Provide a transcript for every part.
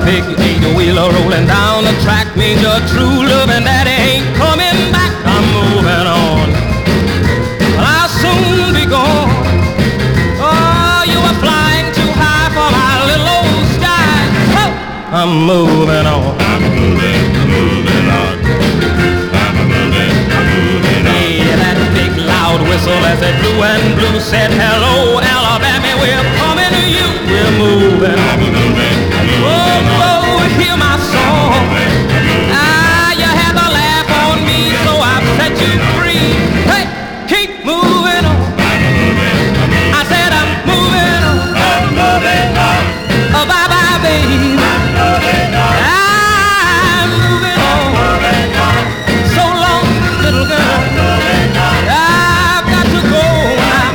big eight-wheeler rolling down the track means your true love and daddy ain't coming back. I'm moving on, but I'll soon be gone. Oh, you are flying too high for my little old sky. Oh, I'm moving on. I'm moving on. I'm moving on. Yeah, that big loud whistle as it blew and blew said, hello, Alabama, we're coming to you. We're moving on. Oh, oh, hear my song. Ah, you had to laugh on me, so I've set you free. Hey, keep moving on. I said I'm moving on. I'm moving on. Oh, bye-bye, baby. I'm moving on. So long, little girl. I've got to go now.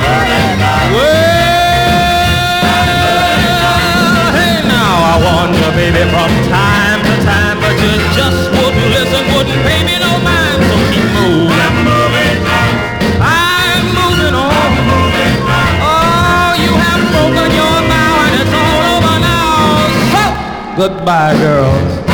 Well, hey, now I warned you, baby, from time to time, but you just wouldn't listen, wouldn't pay me no mind. So keep moving. I'm moving on. I'm moving on. Oh, you have broken your vow and it's all over now. So, goodbye, girls.